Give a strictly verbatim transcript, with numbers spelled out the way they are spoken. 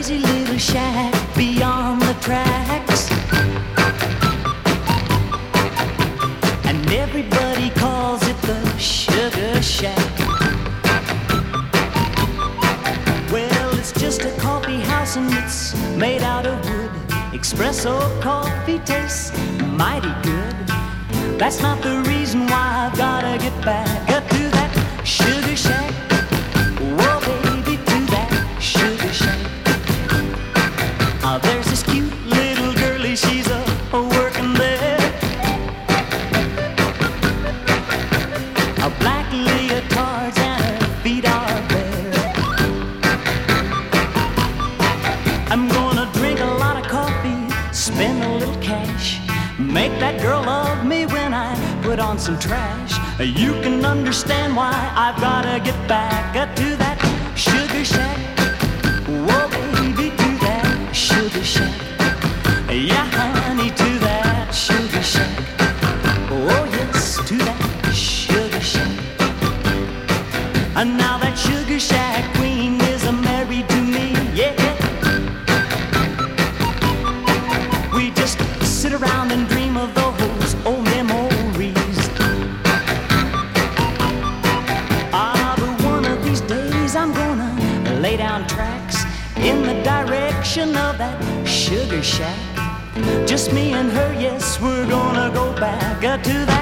crazy little shack beyond the tracks, and everybody calls it the Sugar Shack. Well, it's just a coffee house and it's made out of wood. Espresso coffee tastes mighty good. That's not the reason why I've gotta get back up to that Sugar Shack. Whoa, baby, to that Sugar Shack. Uh, there's this cute little girlie, she's a, a working there. A black leotards and her feet are bare. I'm gonna drink a lot of coffee, spend a little cash, make that girl love me when I put on some trash. You can understand why I've gotta get back uh, to that Sugar Shack. Whoa, baby, to that Sugar Shack. Yeah, honey, to that Sugar Shack. Oh, yes, to that Sugar Shack. And now that Sugar Shack queen is uh, married to me, yeah. We just sit around and dream of those old memories. Ah, but one of these days I'm gonna lay down tracks in the direction of that Sugar Shack. Just me and her, yes, we're gonna go back uh, to that